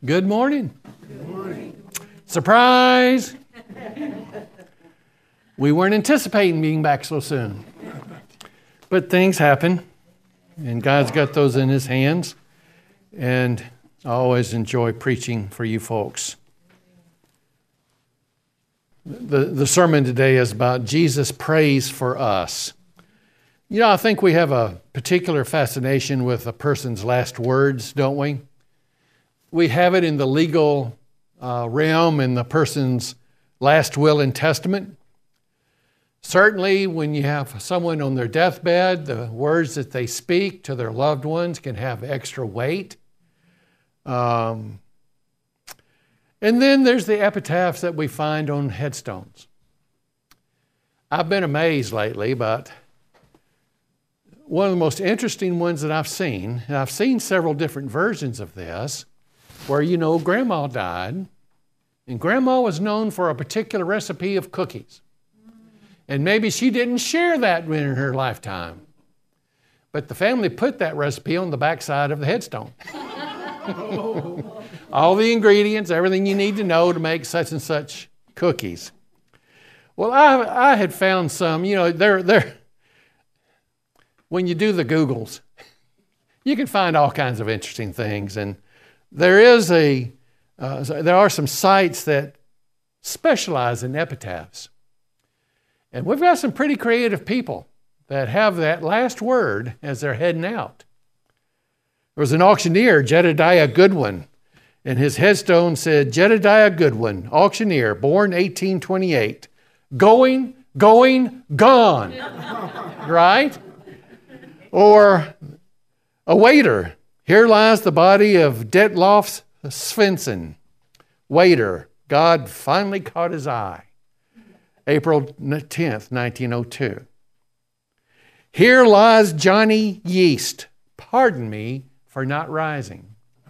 Good morning. Good morning. Surprise! We weren't anticipating being back so soon. But things happen, and God's got those in His hands. And I always enjoy preaching for you folks. The sermon today is about Jesus prays for us. You know, I think we have a particular fascination with a person's last words, don't we? We have it in the legal realm in the person's last will and testament. Certainly, when you have someone on their deathbed, the words that they speak to their loved ones can have extra weight. And then there's the epitaphs that we find on headstones. I've been amazed lately about one of the most interesting ones that I've seen, and I've seen several different versions of this, where, you know, Grandma died, and Grandma was known for a particular recipe of cookies. And maybe she didn't share that in her lifetime. But the family put that recipe on the backside of the headstone. All the ingredients, everything you need to know to make such and such cookies. Well, I had found some, you know, when you do the Googles, you can find all kinds of interesting things. And there are some sites that specialize in epitaphs. And we've got some pretty creative people that have that last word as they're heading out. There was an auctioneer, Jedediah Goodwin, and his headstone said, Jedediah Goodwin, auctioneer, born 1828, going, gone. Right? Or a waiter, here lies the body of Detlof Svensson. Waiter, God finally caught his eye. April 10th, 1902. Here lies Johnny Yeast. Pardon me for not rising.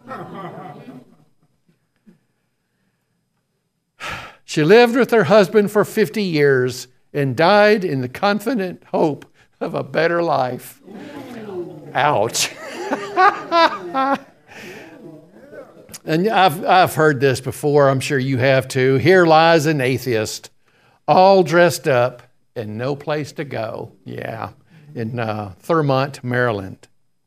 She lived with her husband for 50 years and died in the confident hope of a better life. Ouch. And I've heard this before. I'm sure you have too. Here lies an atheist, all dressed up and no place to go. Yeah, in Thurmont, Maryland.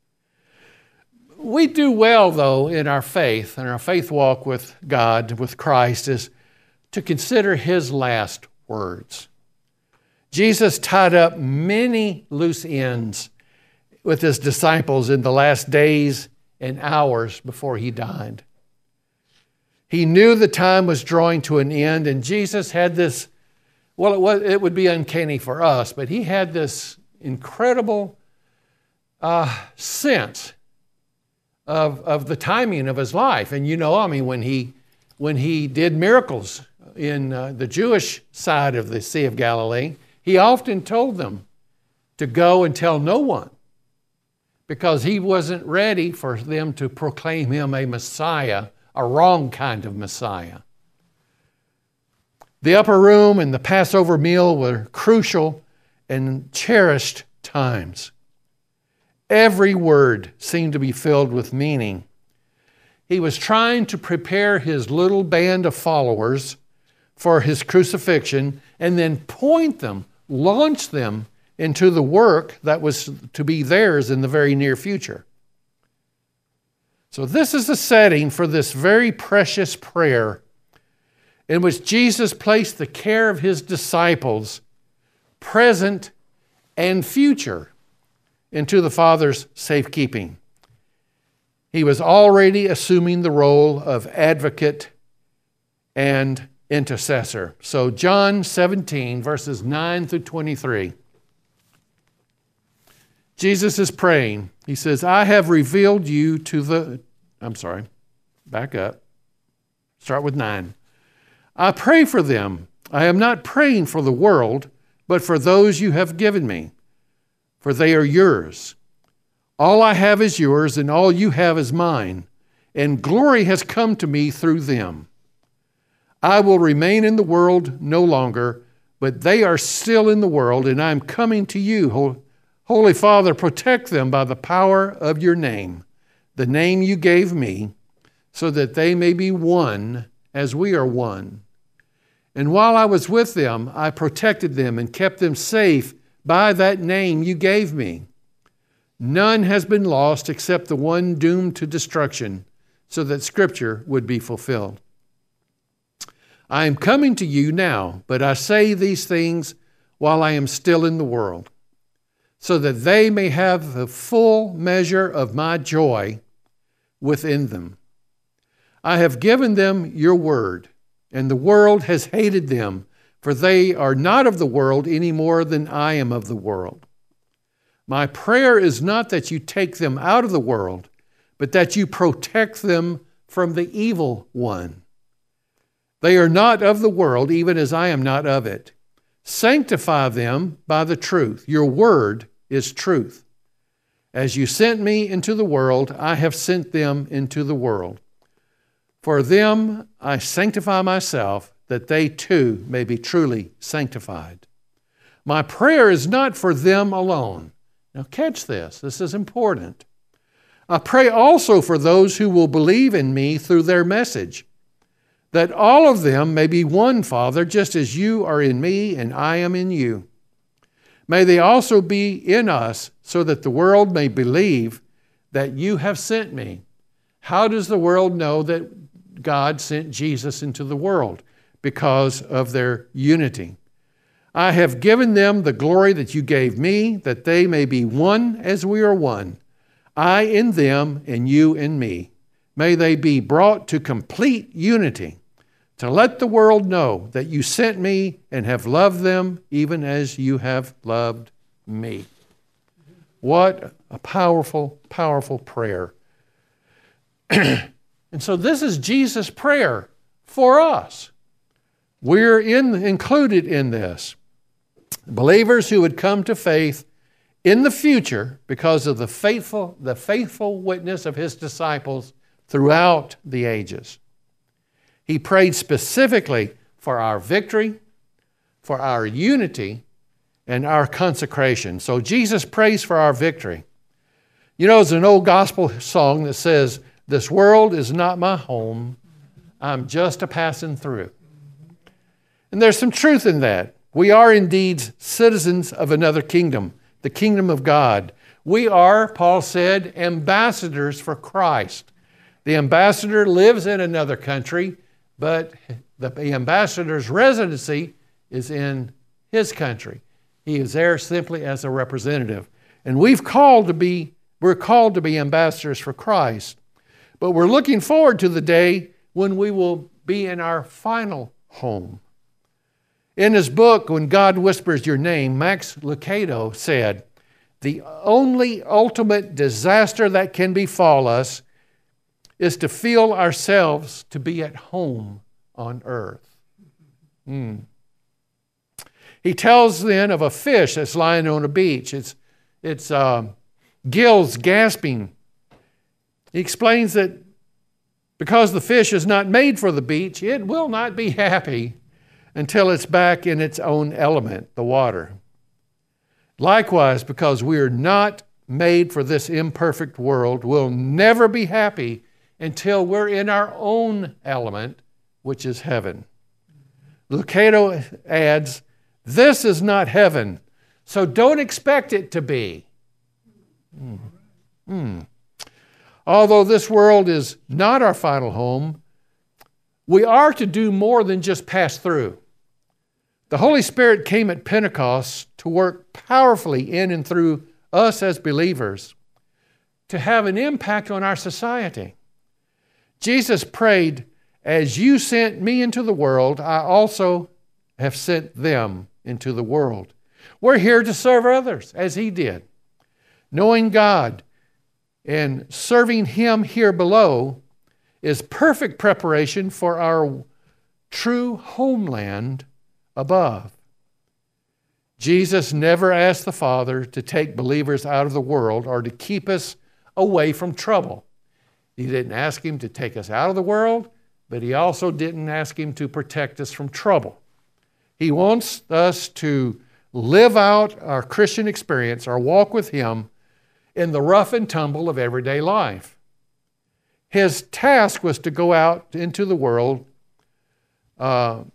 We do well, though, in our faith walk with God, with Christ, is to consider His last words. Jesus tied up many loose ends with His disciples in the last days and hours before He died. He knew the time was drawing to an end, and Jesus had this, well, it would be uncanny for us, but He had this incredible sense of the timing of His life. And you know, I mean, when He did miracles in the Jewish side of the Sea of Galilee, He often told them to go and tell no one, because He wasn't ready for them to proclaim Him a Messiah, a wrong kind of Messiah. The upper room and the Passover meal were crucial and cherished times. Every word seemed to be filled with meaning. He was trying to prepare His little band of followers for His crucifixion and then launch them into the work that was to be theirs in the very near future. So this is the setting for this very precious prayer in which Jesus placed the care of His disciples, present and future, into the Father's safekeeping. He was already assuming the role of advocate and intercessor. So John 17, verses 9 through 23. Jesus is praying. He says, I have revealed you back up. Start with 9. I pray for them. I am not praying for the world, but for those you have given me, for they are yours. All I have is yours, and all you have is mine, and glory has come to me through them. I will remain in the world no longer, but they are still in the world, and I am coming to you. Holy Father, protect them by the power of your name, the name you gave me, so that they may be one as we are one. And while I was with them, I protected them and kept them safe by that name you gave me. None has been lost except the one doomed to destruction, so that Scripture would be fulfilled. I am coming to you now, but I say these things while I am still in the world, so that they may have the full measure of my joy within them. I have given them your word, and the world has hated them, for they are not of the world any more than I am of the world. My prayer is not that you take them out of the world, but that you protect them from the evil one. They are not of the world, even as I am not of it. Sanctify them by the truth. Your word is truth. As you sent me into the world, I have sent them into the world. For them I sanctify myself, that they too may be truly sanctified. My prayer is not for them alone. Now catch this. This is important. I pray also for those who will believe in me through their message, that all of them may be one, Father, just as you are in me and I am in you. May they also be in us, so that the world may believe that you have sent me. How does the world know that God sent Jesus into the world? Because of their unity. I have given them the glory that you gave me, that they may be one as we are one. I in them and you in me. May they be brought to complete unity, to let the world know that you sent me and have loved them even as you have loved me. What a powerful, powerful prayer. And so this is Jesus' prayer for us. We're included in this. Believers who would come to faith in the future because of the faithful witness of his disciples throughout the ages. He prayed specifically for our victory, for our unity, and our consecration. So Jesus prays for our victory. You know, there's an old gospel song that says, "This world is not my home. I'm just a passing through." And there's some truth in that. We are indeed citizens of another kingdom, the kingdom of God. We are, Paul said, ambassadors for Christ. The ambassador lives in another country, but the ambassador's residency is in his country. He is there simply as a representative. And we're called to be ambassadors for Christ. But we're looking forward to the day when we will be in our final home. In his book, When God Whispers Your Name, Max Lucado said, "The only ultimate disaster that can befall us is to feel ourselves to be at home on earth." He tells then of a fish that's lying on a beach. Its gills gasping. He explains that because the fish is not made for the beach, it will not be happy until it's back in its own element, the water. Likewise, because we are not made for this imperfect world, we'll never be happy until we're in our own element, which is heaven. Lucado adds, "This is not heaven, so don't expect it to be." Although this world is not our final home, we are to do more than just pass through. The Holy Spirit came at Pentecost to work powerfully in and through us as believers to have an impact on our society. Jesus prayed, "As you sent me into the world, I also have sent them into the world." We're here to serve others as he did. Knowing God and serving him here below is perfect preparation for our true homeland above. Jesus never asked the Father to take believers out of the world or to keep us away from trouble. He didn't ask him to take us out of the world, but he also didn't ask him to protect us from trouble. He wants us to live out our Christian experience, our walk with him, in the rough and tumble of everyday life. His task was to go out into the world and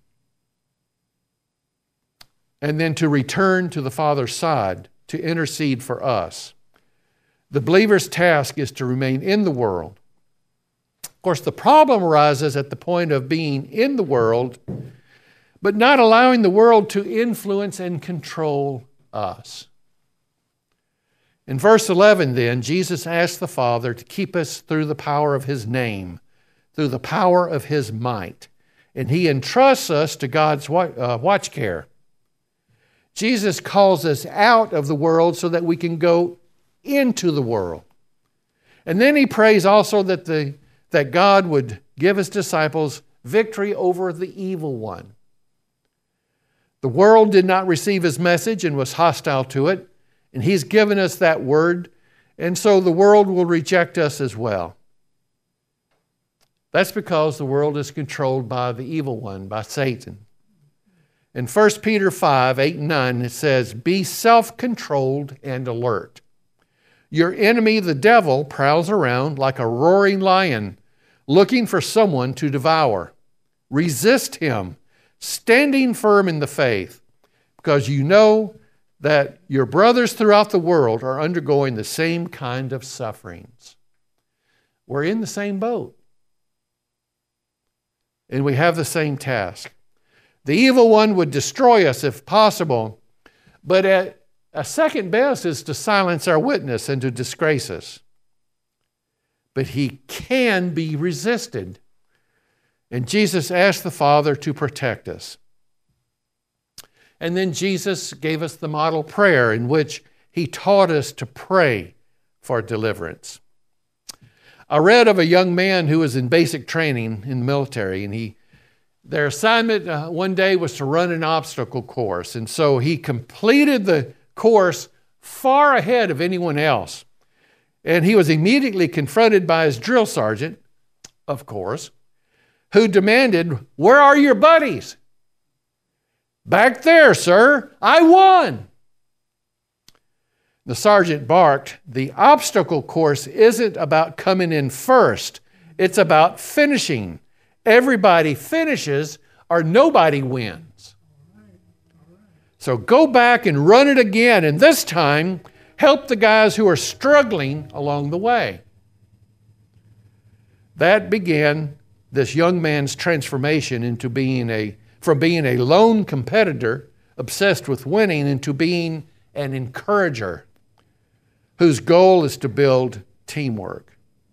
then to return to the Father's side to intercede for us. The believer's task is to remain in the world. Of course, the problem arises at the point of being in the world, but not allowing the world to influence and control us. In verse 11, then, Jesus asked the Father to keep us through the power of His name, through the power of His might. And He entrusts us to God's watch care. Jesus calls us out of the world so that we can go into the world. And then He prays also that God would give His disciples victory over the evil one. The world did not receive His message and was hostile to it, and He's given us that word, and so the world will reject us as well. That's because the world is controlled by the evil one, by Satan. In 1 Peter 5, 8 and 9, it says, "Be self-controlled and alert. Your enemy, the devil, prowls around like a roaring lion, looking for someone to devour. Resist him, standing firm in the faith, because you know that your brothers throughout the world are undergoing the same kind of sufferings." We're in the same boat. And we have the same task. The evil one would destroy us if possible, but at a second best is to silence our witness and to disgrace us. But he can be resisted. And Jesus asked the Father to protect us. And then Jesus gave us the model prayer in which He taught us to pray for deliverance. I read of a young man who was in basic training in the military, and their assignment one day was to run an obstacle course. And so he completed the course far ahead of anyone else. And he was immediately confronted by his drill sergeant, of course, who demanded, "Where are your buddies?" "Back there, sir. I won." The sergeant barked, "The obstacle course isn't about coming in first. It's about finishing. Everybody finishes or nobody wins. So go back and run it again, and this time help the guys who are struggling along the way." That began this young man's transformation into from being a lone competitor obsessed with winning into being an encourager whose goal is to build teamwork.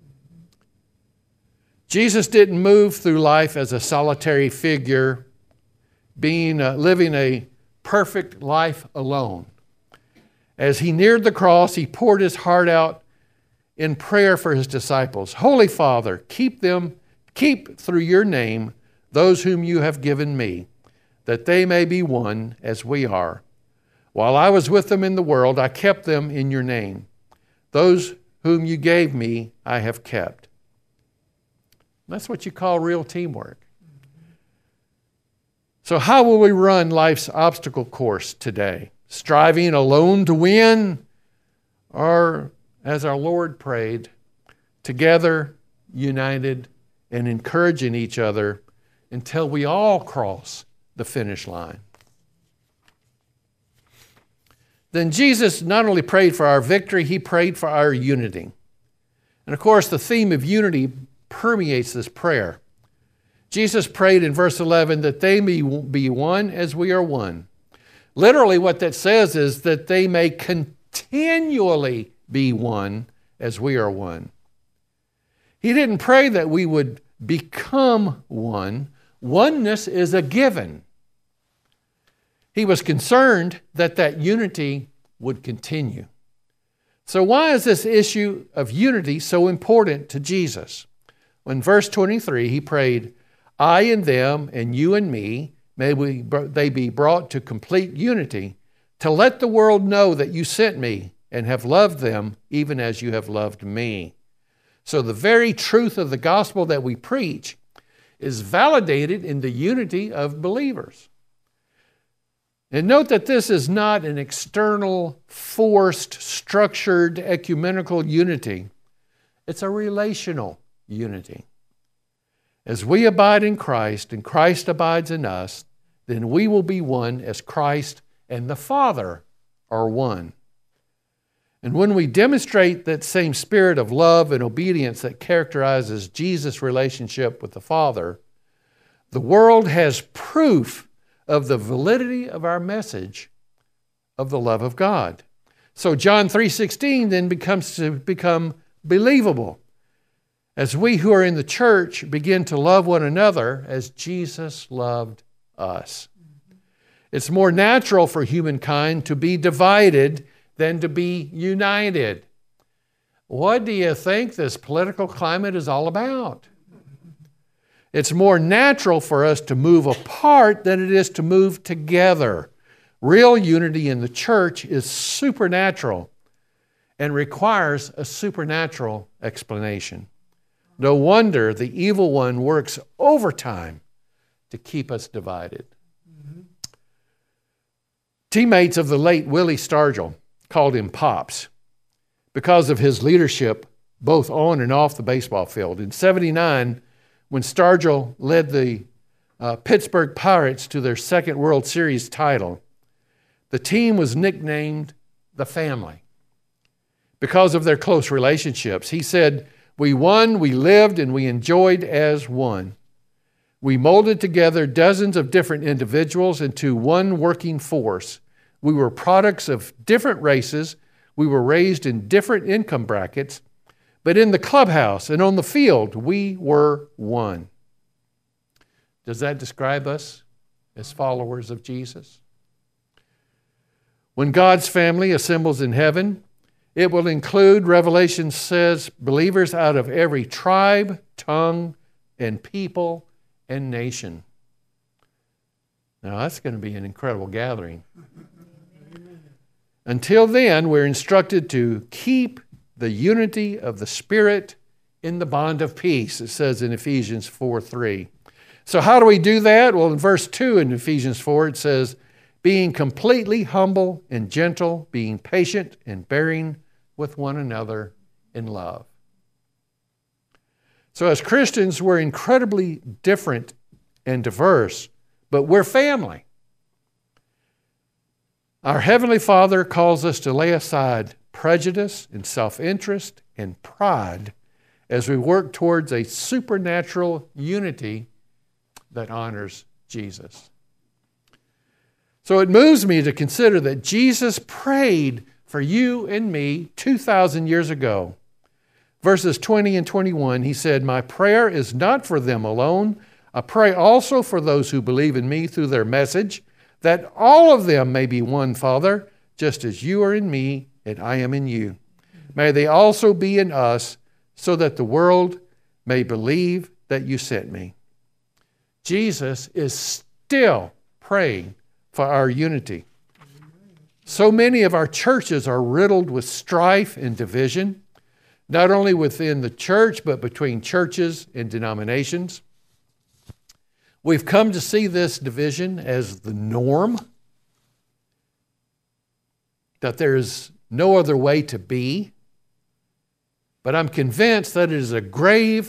Jesus didn't move through life as a solitary figure, living a perfect life alone. As He neared the cross, He poured His heart out in prayer for His disciples. "Holy Father, keep through your name those whom you have given me, that they may be one as we are. While I was with them in the world, I kept them in your name. Those whom you gave me, I have kept." That's what you call real teamwork. So how will we run life's obstacle course today? Striving alone to win, or as our Lord prayed, together, united, and encouraging each other until we all cross the finish line? Then Jesus not only prayed for our victory, He prayed for our unity. And of course, the theme of unity permeates this prayer. Jesus prayed in verse 11 that they may be one as we are one. Literally, what that says is that they may continually be one as we are one. He didn't pray that we would become one. Oneness is a given. He was concerned that unity would continue. So why is this issue of unity so important to Jesus? In verse 23, He prayed, "I and them and you and me, may they be brought to complete unity, to let the world know that you sent me and have loved them even as you have loved me." So the very truth of the gospel that we preach is validated in the unity of believers. And note that this is not an external, forced, structured, ecumenical unity. It's a relational unity. As we abide in Christ and Christ abides in us, then we will be one as Christ and the Father are one. And when we demonstrate that same spirit of love and obedience that characterizes Jesus' relationship with the Father, the world has proof of the validity of our message of the love of God. So John 3:16 then become believable as we who are in the church begin to love one another as Jesus loved us. It's more natural for humankind to be divided than to be united. What do you think this political climate is all about? It's more natural for us to move apart than it is to move together. Real unity in the church is supernatural and requires a supernatural explanation. No wonder the evil one works overtime to keep us divided. Teammates of the late Willie Stargell called him Pops because of his leadership both on and off the baseball field. In '79, when Stargell led the Pittsburgh Pirates to their second World Series title, the team was nicknamed the Family because of their close relationships. He said, "We won, we lived, and we enjoyed as one. We molded together dozens of different individuals into one working force. We were products of different races. We were raised in different income brackets. But in the clubhouse and on the field, we were one." Does that describe us as followers of Jesus? When God's family assembles in heaven, it will include, Revelation says, believers out of every tribe, tongue, and people and nation. Now, that's going to be an incredible gathering. Until then, we're instructed to keep the unity of the Spirit in the bond of peace, it says in Ephesians 4:3. So how do we do that? Well, in verse 2 in Ephesians 4, it says, "Being completely humble and gentle, being patient and bearing with one another in love." So as Christians, we're incredibly different and diverse, but we're family. Our Heavenly Father calls us to lay aside prejudice and self-interest and pride as we work towards a supernatural unity that honors Jesus. So it moves me to consider that Jesus prayed for you and me 2,000 years ago. Verses 20 and 21, he said, "My prayer is not for them alone. I pray also for those who believe in me through their message, that all of them may be one, Father, just as you are in me and I am in you. May they also be in us, so that the world may believe that you sent me." Jesus is still praying for our unity. So many of our churches are riddled with strife and division, not only within the church, but between churches and denominations. We've come to see this division as the norm, that there is no other way to be. But I'm convinced that it is a grave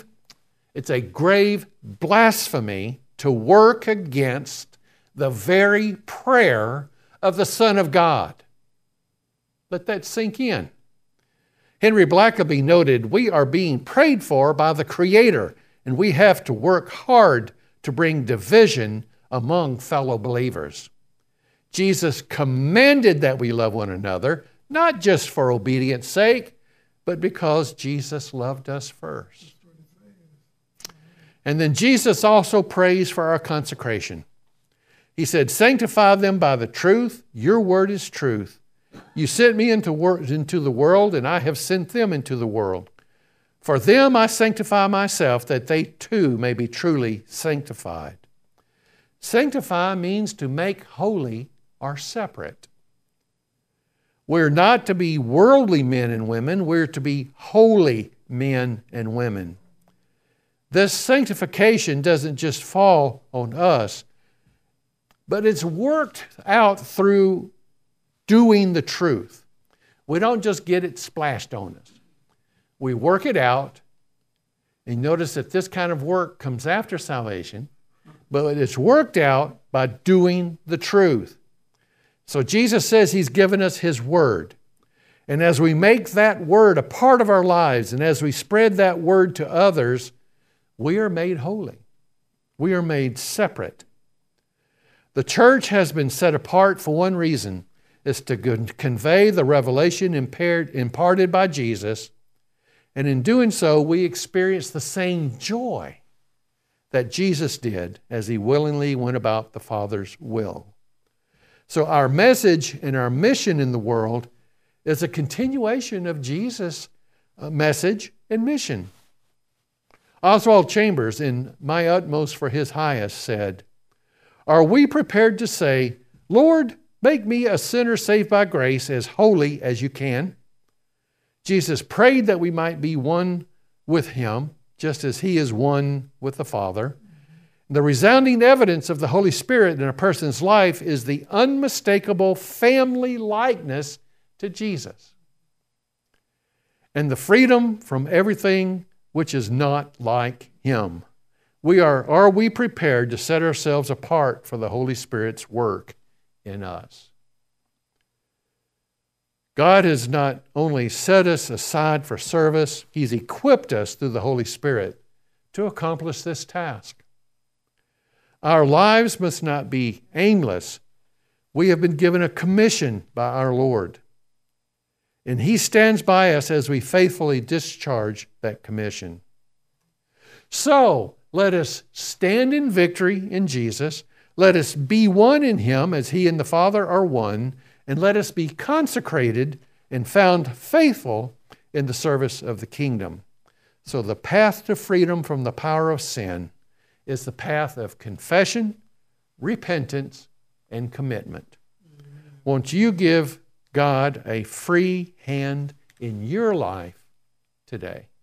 blasphemy to work against the very prayer of the Son of God. Let that sink in. Henry Blackaby noted, "We are being prayed for by the Creator, and we have to work hard to bring division among fellow believers." Jesus commanded that we love one another, not just for obedience sake, but because Jesus loved us first. And then Jesus also prays for our consecration. He said, "Sanctify them by the truth. Your word is truth. You sent me into the world, and I have sent them into the world. For them I sanctify myself, that they too may be truly sanctified." Sanctify means to make holy or separate. We're not to be worldly men and women. We're to be holy men and women. This sanctification doesn't just fall on us, but it's worked out through doing the truth. We don't just get it splashed on us. We work it out, And notice that this kind of work comes after salvation, but it's worked out by doing the truth. So Jesus says He's given us His Word. And as we make that Word a part of our lives, and as we spread that Word to others, we are made holy. We are made separate. The church has been set apart for one reason. It's to convey the revelation imparted by Jesus. And in doing so, we experience the same joy that Jesus did as He willingly went about the Father's will. So our message and our mission in the world is a continuation of Jesus' message and mission. Oswald Chambers, in My Utmost for His Highest, said, "Are we prepared to say, 'Lord, make me a sinner saved by grace as holy as you can'?" Jesus prayed that we might be one with Him, just as He is one with the Father. The resounding evidence of the Holy Spirit in a person's life is the unmistakable family likeness to Jesus, and the freedom from everything which is not like Him. Are we prepared to set ourselves apart for the Holy Spirit's work in us? God has not only set us aside for service, He's equipped us through the Holy Spirit to accomplish this task. Our lives must not be aimless. We have been given a commission by our Lord, and He stands by us as we faithfully discharge that commission. So, let us stand in victory in Jesus. Let us be one in Him as He and the Father are one. And let us be consecrated and found faithful in the service of the kingdom. So the path to freedom from the power of sin is the path of confession, repentance, and commitment. Won't you give God a free hand in your life today?